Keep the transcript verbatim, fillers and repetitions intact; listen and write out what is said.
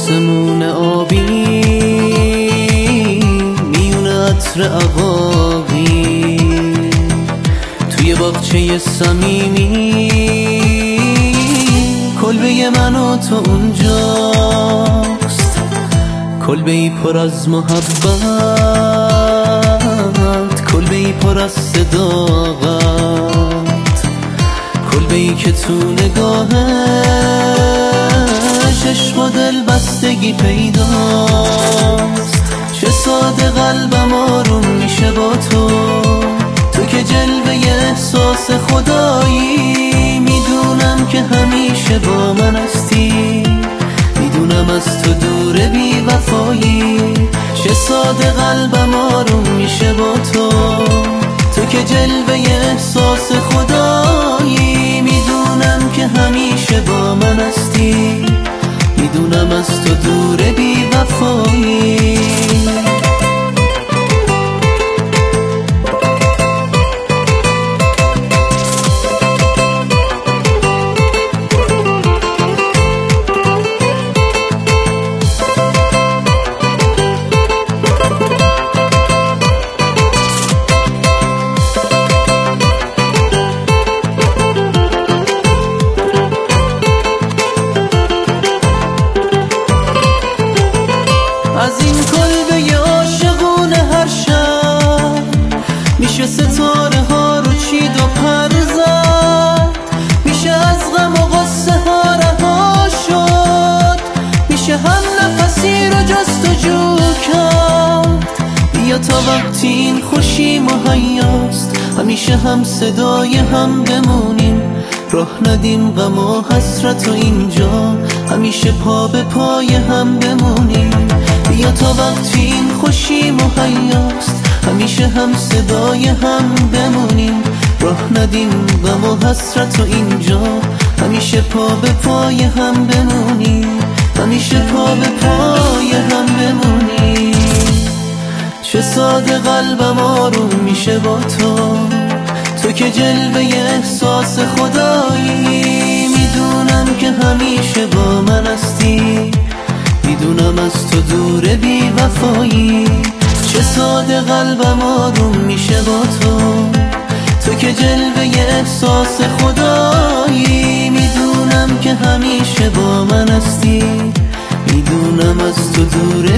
آسمون آبی میونه عطر عقاقی توی باغچه صمیمی کلبه من و تو اونجاست، کلبه ای پر از محبت، کلبه ای پر از صداقت، کلبه ای که تو نگاهش عشق و دل بستگی پیداست. چه ساده قلبم آروم میشه با تو، تو که جلوه احساس خدایی. میدونم که همیشه با من هستی، میدونم از تو دور بی وفایی. چه ساده قلبم آروم میشه با تو، تو که جلوه احساس خدایی. میدونم که همیشه با من هستی، میدونم از تو دور بی وفایی. از این کلبه عاشقونه هر شب میشه ستاره ها رو چید و پر زد، میشه از غم و غصه ها رها شد، میشه هم نفسی رو جستجو کرد. بیا تا وقتی این خوشی مهیاست، همیشه هم صدای هم بمونیم، راه ندیم غم و حسرت و اینجا همیشه پا به پای هم بمونیم. بیا تا وقتی این خوشی مهیاست، همیشه هم صدای هم بمونیم، راه ندیم غم و حسرت و اینجا همیشه پا به پای هم بمونیم، همیشه پا به پای هم بمونیم. چه ساده قلبم آروم میشه با تو، تو که جلوه احساس خدایی. میدونم که همیشه با من هستی، میدونم از تو دور بی وفایی. چه ساده قلبم آروم میشه با تو، تو که جلوه احساس خدایی. میدونم که همیشه با من هستی، میدونم از تو دور